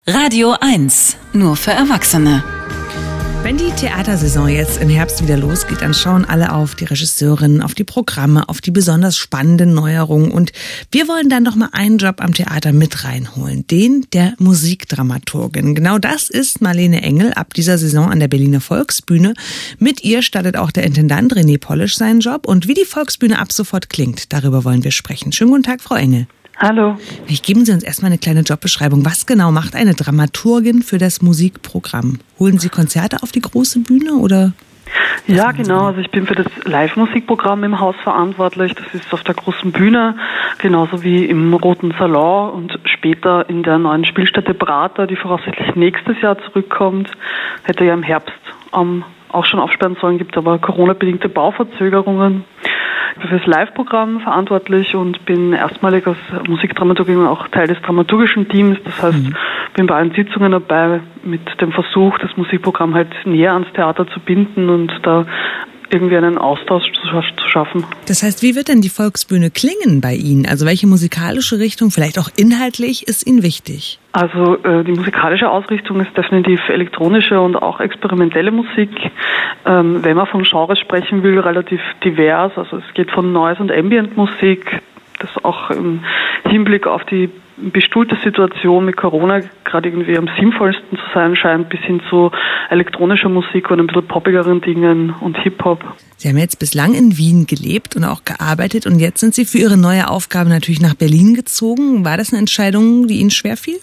Radio 1, nur für Erwachsene. Wenn die Theatersaison jetzt im Herbst wieder losgeht, dann schauen alle auf die Regisseurinnen, auf die Programme, auf die besonders spannenden Neuerungen. Und wir wollen dann noch mal einen Job am Theater mit reinholen, den der Musikdramaturgin. Genau das ist Marlene Engel ab dieser Saison an der Berliner Volksbühne. Mit ihr startet auch der Intendant René Polisch seinen Job. Und wie die Volksbühne ab sofort klingt, darüber wollen wir sprechen. Schönen guten Tag, Frau Engel. Hallo. Geben Sie uns erstmal eine kleine Jobbeschreibung. Was genau macht eine Dramaturgin für das Musikprogramm? Holen Sie Konzerte auf die große Bühne oder? Ja, genau. Also ich bin für das Live-Musikprogramm im Haus verantwortlich. Das ist auf der großen Bühne, genauso wie im Roten Salon und später in der neuen Spielstätte Prater, die voraussichtlich nächstes Jahr zurückkommt. Hätte ja im Herbst auch schon aufsperren sollen, gibt aber Corona-bedingte Bauverzögerungen. Ich bin für das Live-Programm verantwortlich und bin erstmalig als Musikdramaturgin auch Teil des dramaturgischen Teams. Das heißt, bin bei allen Sitzungen dabei mit dem Versuch, das Musikprogramm halt näher ans Theater zu binden und da irgendwie einen Austausch zu schaffen. Das heißt, wie wird denn die Volksbühne klingen bei Ihnen? Also welche musikalische Richtung, vielleicht auch inhaltlich, ist Ihnen wichtig? Also die musikalische Ausrichtung ist definitiv elektronische und auch experimentelle Musik. Wenn man von Genres sprechen will, relativ divers. Also es geht von Noise- und Ambient-Musik, das auch im Hinblick auf die bestuhlte Situation mit Corona gerade irgendwie am sinnvollsten zu sein scheint, bis hin zu elektronischer Musik und ein bisschen poppigeren Dingen und Hip-Hop. Sie haben jetzt bislang in Wien gelebt und auch gearbeitet und jetzt sind Sie für Ihre neue Aufgabe natürlich nach Berlin gezogen. War das eine Entscheidung, die Ihnen schwerfiel?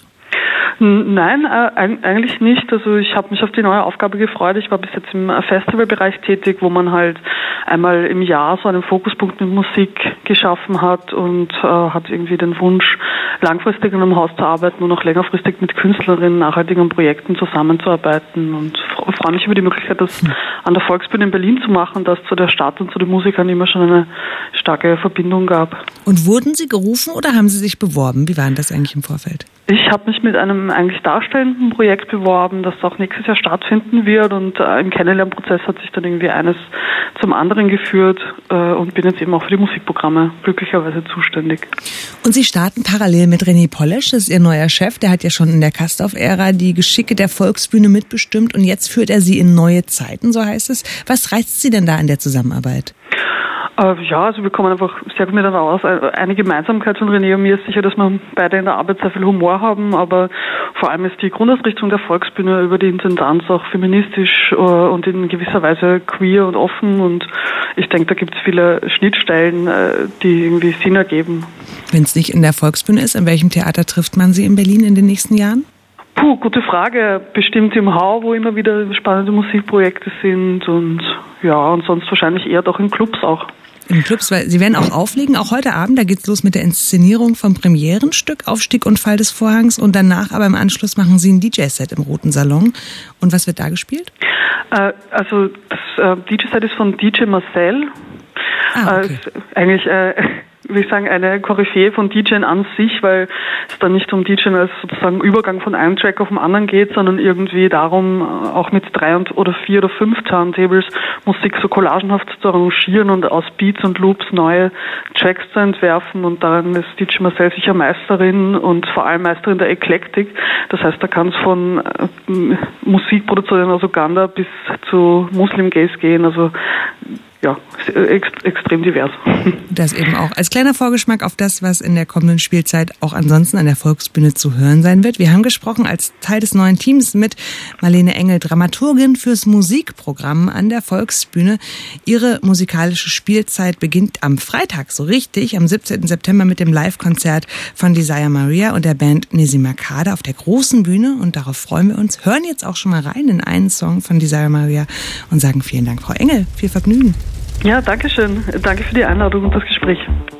Nein, eigentlich nicht. Also ich habe mich auf die neue Aufgabe gefreut. Ich war bis jetzt im Festivalbereich tätig, wo man halt einmal im Jahr so einen Fokuspunkt mit Musik geschaffen hat und hat irgendwie den Wunsch, langfristig in einem Haus zu arbeiten und auch längerfristig mit Künstlerinnen nachhaltig an Projekten zusammenzuarbeiten und freue mich über die Möglichkeit, das an der Volksbühne in Berlin zu machen, dass zu der Stadt und zu den Musikern immer schon eine starke Verbindung gab. Und wurden Sie gerufen oder haben Sie sich beworben? Wie war denn das eigentlich im Vorfeld? Ich habe mich mit einem eigentlich darstellenden Projekt beworben, das auch nächstes Jahr stattfinden wird und im Kennenlernprozess hat sich dann irgendwie eines zum anderen geführt und bin jetzt eben auch für die Musikprogramme glücklicherweise zuständig. Und Sie starten parallel mit René Polisch, das ist Ihr neuer Chef, der hat ja schon in der Kastorf-Ära die Geschicke der Volksbühne mitbestimmt und jetzt führt er sie in neue Zeiten, so heißt es. Was reizt Sie denn da an der Zusammenarbeit? Ja, also wir kommen einfach sehr gut miteinander aus. Eine Gemeinsamkeit von René und mir ist sicher, dass wir beide in der Arbeit sehr viel Humor haben, aber vor allem ist die Grundausrichtung der Volksbühne über die Intendanz auch feministisch und in gewisser Weise queer und offen und ich denke, da gibt es viele Schnittstellen, die irgendwie Sinn ergeben. Wenn es nicht in der Volksbühne ist, in welchem Theater trifft man Sie in Berlin in den nächsten Jahren? Gute Frage. Bestimmt im Hau, wo immer wieder spannende Musikprojekte sind und sonst wahrscheinlich eher doch in Clubs auch. In Clubs, weil Sie werden auch auflegen, auch heute Abend, da geht's los mit der Inszenierung vom Premierenstück Aufstieg und Fall des Vorhangs und danach, aber im Anschluss machen Sie ein DJ-Set im Roten Salon. Und was wird da gespielt? Also das DJ-Set ist von DJ Marcel. Okay. Eigentlich würde ich sagen, eine Koryphäe von DJing an sich, weil es dann nicht um DJing als sozusagen Übergang von einem Track auf den anderen geht, sondern irgendwie darum, auch mit 3 oder 4 oder 5 Turntables Musik so collagenhaft zu arrangieren und aus Beats und Loops neue Tracks zu entwerfen und daran ist DJ Marcel sicher Meisterin und vor allem Meisterin der Eklektik. Das heißt, da kann es von Musikproduzenten aus Uganda bis zu Muslim-Gays gehen, also ja, extrem divers. Das eben auch als kleiner Vorgeschmack auf das, was in der kommenden Spielzeit auch ansonsten an der Volksbühne zu hören sein wird. Wir haben gesprochen als Teil des neuen Teams mit Marlene Engel, Dramaturgin fürs Musikprogramm an der Volksbühne. Ihre musikalische Spielzeit beginnt am Freitag, so richtig, am 17. September mit dem Live-Konzert von Desire Maria und der Band Nesimakade auf der großen Bühne und darauf freuen wir uns. Hören jetzt auch schon mal rein in einen Song von Desire Maria und sagen vielen Dank, Frau Engel. Viel Vergnügen. Ja, danke schön. Danke für die Einladung und das Gespräch.